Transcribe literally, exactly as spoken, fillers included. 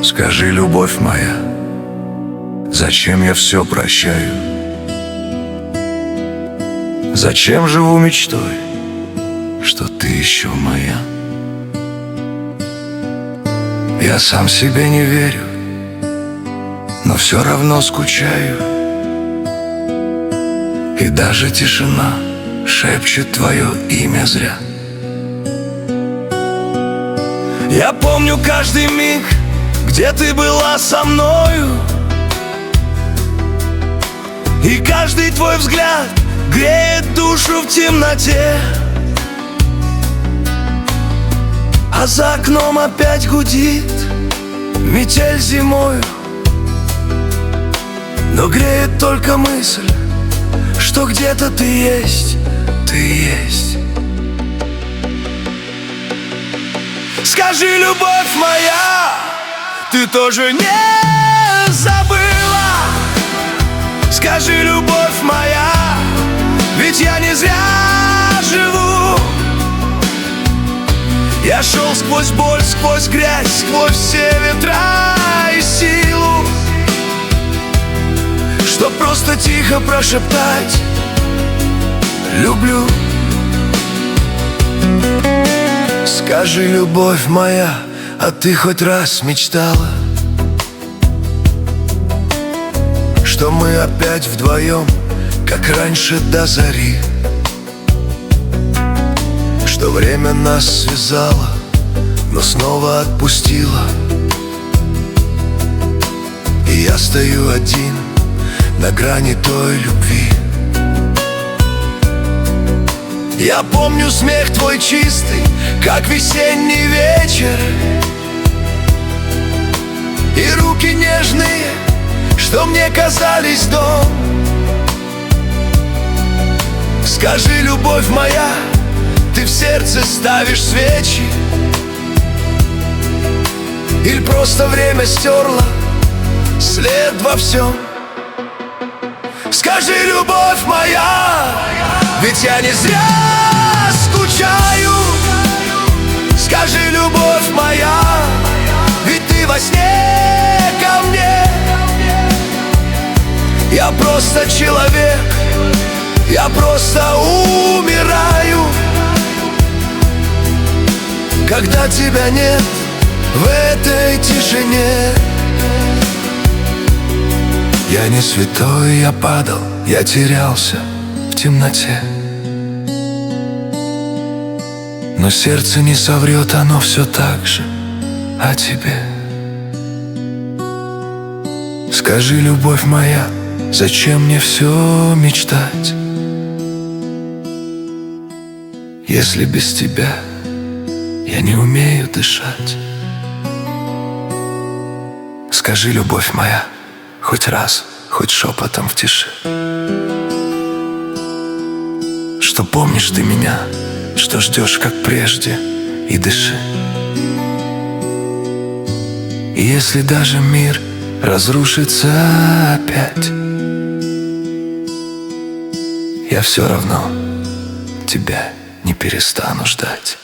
Скажи, любовь моя, зачем я все прощаю? Зачем живу мечтой, что ты еще моя? Я сам себе не верю, но все равно скучаю. И даже тишина шепчет твое имя зря. Я помню каждый миг, где ты была со мною, и каждый твой взгляд греет душу в темноте. А за окном опять гудит метель зимою, но греет только мысль, что где-то ты есть, ты есть. Скажи, любовь моя, ты тоже не забыла? Скажи, любовь моя, ведь я не зря живу. Я шел сквозь боль, сквозь грязь, сквозь все ветра и силу, чтоб просто тихо прошептать: люблю. Скажи, любовь моя, а ты хоть раз мечтала, что мы опять вдвоем, как раньше до зари, что время нас связало, но снова отпустило, и я стою один на грани той любви. Я помню смех твой чистый, как весенний вечер, и руки нежные, что мне казались дом. Скажи, любовь моя, ты в сердце ставишь свечи, или просто время стерло след во всем? Скажи, любовь моя, ведь я не зря скучаю. Скажи, любовь моя, ведь ты во сне ко мне. Я просто человек, я просто умираю, когда тебя нет в этой тишине. Я не святой, я падал, я терялся в темноте, но сердце не соврет, оно все так же о тебе. Скажи, любовь моя, зачем мне все мечтать, если без тебя я не умею дышать? Скажи, любовь моя, хоть раз, хоть шепотом в тиши, что помнишь ты меня, что ждешь, как прежде, и дыши. И если даже мир разрушится опять, я все равно тебя не перестану ждать.